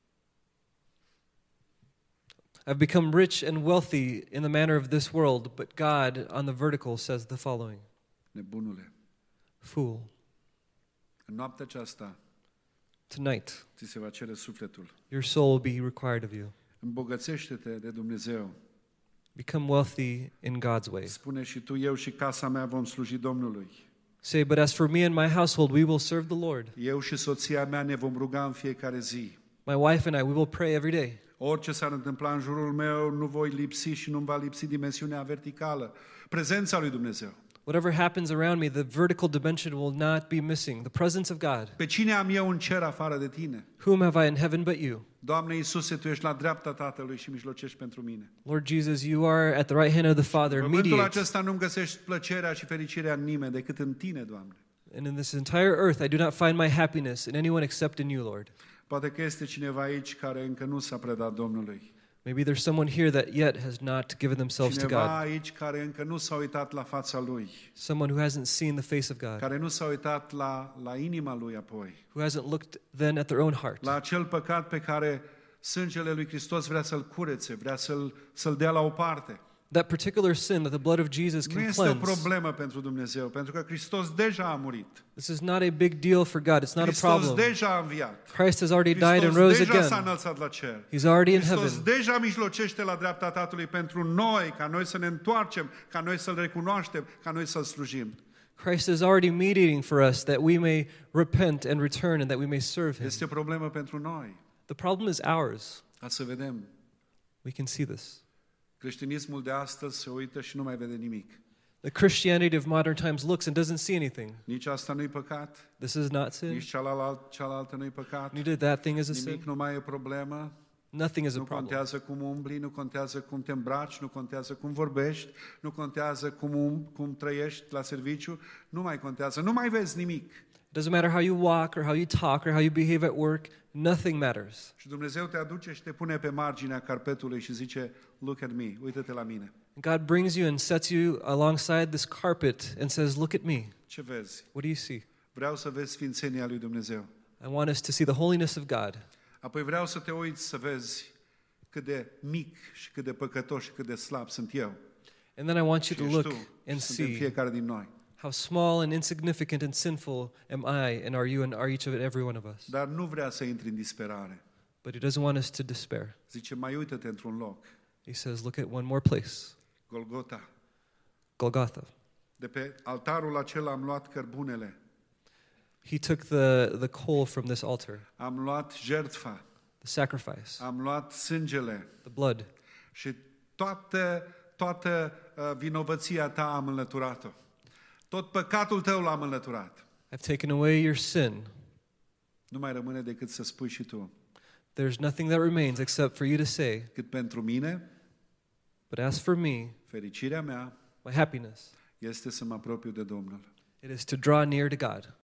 B: I've become rich and wealthy in the manner of this world, but God on the vertical says the following.
A: nebunule,
B: Fool,
A: în noaptea aceasta
B: tonight
A: ți se va cere sufletul.
B: your soul will be required of you.
A: Îmbogățește-te de Dumnezeu.
B: Become wealthy in God's way.
A: Spune și tu, eu și casa mea vom sluji Domnului.
B: Say, but as for me and my household, we will serve the Lord.
A: Eu și soția mea ne vom ruga în fiecare zi.
B: My wife and I, we will pray every day.
A: Orice s-ar întâmpla în jurul meu, nu voi lipsi și nu-mi va lipsi dimensiunea verticală, prezența lui Dumnezeu.
B: Whatever happens around me, the vertical dimension will not be missing. The presence of God.
A: Pe cine am eu în cer afară de tine?
B: Whom have I in heaven but you?
A: Doamne Iisuse, Tu ești la dreapta Tatălui și mijlocești pentru mine.
B: Lord Jesus, you are at the right hand of the Father and
A: Pământul
B: mediate.
A: acesta nu-mi găsești plăcerea și fericirea în nimeni decât în Tine, Doamne.
B: And in this entire earth, I do not find my happiness in anyone except in you, Lord.
A: Poate că este cineva aici care încă nu s-a predat Domnului.
B: Maybe there's someone here that yet has not given themselves to
A: Cineva
B: God.
A: aici care încă nu s-a uitat la fața Lui.
B: Someone who hasn't seen the face of God.
A: Care nu s-a uitat la, la inima Lui apoi.
B: Who hasn't looked then at their own heart.
A: La acel păcat pe care sângele lui Hristos vrea să-l curețe, vrea să-l, să-l dea la o parte.
B: That particular sin that the blood of Jesus
A: Nu
B: can
A: este o
B: cleanse.
A: problemă pentru Dumnezeu, pentru că Hristos deja a murit.
B: This is not a big deal for God. It's not a
A: Hristos
B: problem.
A: deja a înviat.
B: Christ has already died and
A: Hristos
B: rose
A: deja s-a
B: again.
A: înălțat la cer.
B: He's already in
A: Hristos
B: heaven.
A: deja mijlocește la dreapta Tatălui pentru noi, ca noi să ne întoarcem, ca noi să-L recunoaștem, ca noi să-L slujim.
B: Christ is already mediating for us that we may repent and return and that we may serve Him.
A: Este o problemă pentru noi.
B: The problem is ours.
A: Ca să vedem.
B: We can see this.
A: Creștinismul de astăzi se uită și nu mai vede nimic.
B: The Christianity of modern times looks and doesn't see anything.
A: Nici asta nu-i păcat,
B: This is not sin.
A: nici cealaltă, cealaltă nu-i păcat.
B: Neither that thing is a
A: Nimic
B: sin.
A: nu mai e problemă.
B: Nothing is a
A: Nu
B: problem.
A: contează cum umbli, nu contează cum te îmbraci, nu contează cum vorbești, nu contează cum, um, cum trăiești la serviciu, nu mai contează, nu mai vezi nimic.
B: It doesn't matter how you walk or how you talk or how you behave at work. Nothing matters.
A: Și Dumnezeu te aduce și te pune pe marginea carpetului și zice, look at me, uită-te la mine.
B: God brings you and sets you alongside this carpet and says, look at me.
A: Ce vezi?
B: What do you see?
A: Vreau să vezi sfințenia lui Dumnezeu.
B: I want us to see the holiness of God.
A: Apoi vreau să te uiți să vezi cât de mic și cât de păcătos și cât de slab sunt eu.
B: And then I want you
A: Și
B: to
A: ești
B: look
A: tu
B: and
A: și suntem
B: see
A: fiecare din noi.
B: how small and insignificant and sinful am I and are you and are each of it, every one of us.
A: Dar nu vrea să intri în disperare.
B: But He doesn't want us to despair.
A: Zice, mai uită-te într-un loc.
B: He says, look at one more place,
A: Golgota.
B: Golgotha.
A: De pe altarul acela am luat cărbunele.
B: He took the, the coal from this altar.
A: Am luat jertfa.
B: the sacrifice,
A: Am luat sângele
B: the blood,
A: și toată, toată uh, vinovăția ta am înlăturat-o. Tot păcatul tău l-am înlăturat.
B: I've taken away your sin.
A: Nu mai rămâne decât să spui și tu.
B: There's nothing that remains except for you to say,
A: Cât pentru mine,
B: but as for me,
A: fericirea mea
B: my happiness,
A: este să mă apropiu de Domnul.
B: it is to draw near to God.